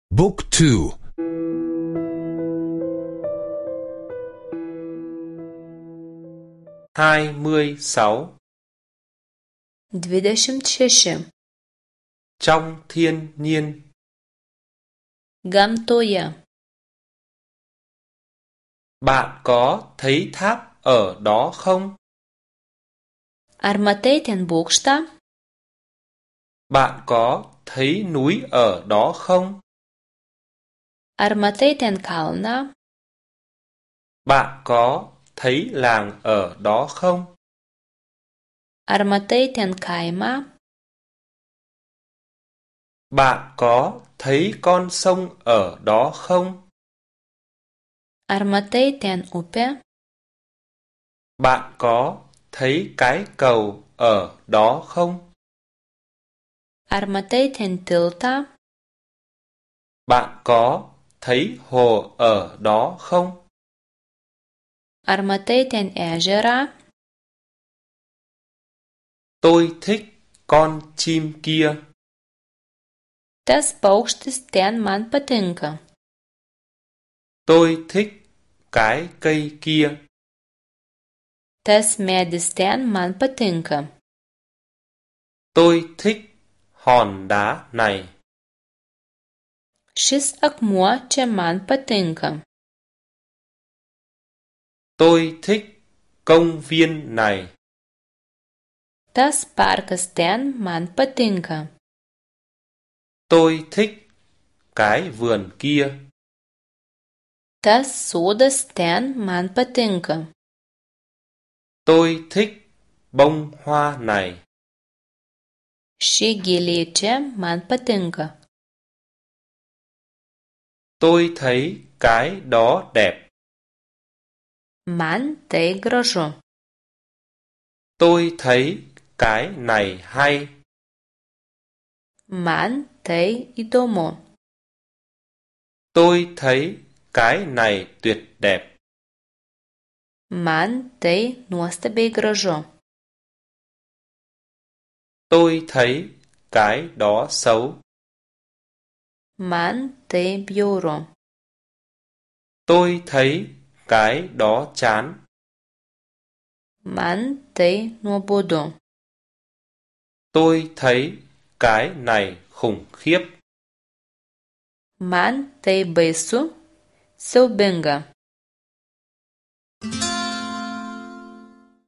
Book 2. 26. 26. Trong thiên nhiên. Gamtoje. Bạn có thấy tháp ở đó không? Ar matei ten bokštą? Bạn có thấy núi ở đó không? Ar matei ten kalną? Bạn có thấy làng ở đó không? Ar matei ten kaimą? Bạn có thấy con sông ở đó không? Ar matei ten upę? Bạn có thấy cái cầu ở đó không? Ar matei ten tiltą? Bạn có thấy hồ ở đó không? Ar matei ten ežerą? Tôi thích con chim kia. Tas paukštis ten man patinka. Tôi thích cái cây kia. Tas medis ten man patinka. Tôi thích hòn đá này. Šis akmuo čia man patinka. Tôi thích công viên này. Tas parkas ten man patinka. Tôi thích cái vườn kia. Tas sodas ten man patinka. Tôi thích bông hoa này. Ši gėlė čia man patinka. Tôi thấy cái đó đẹp. Man tai gražu. Tôi thấy cái này hay. Man tai įdomu. Tôi thấy cái này tuyệt đẹp. Man tai nuostabiai gražu. Tôi thấy cái đó xấu. Man tai bjauru. Tôi thấy cái đó chán. Man tai nuobodu. Tôi thấy cái này khủng khiếp. Man tai baisu, siaubinga.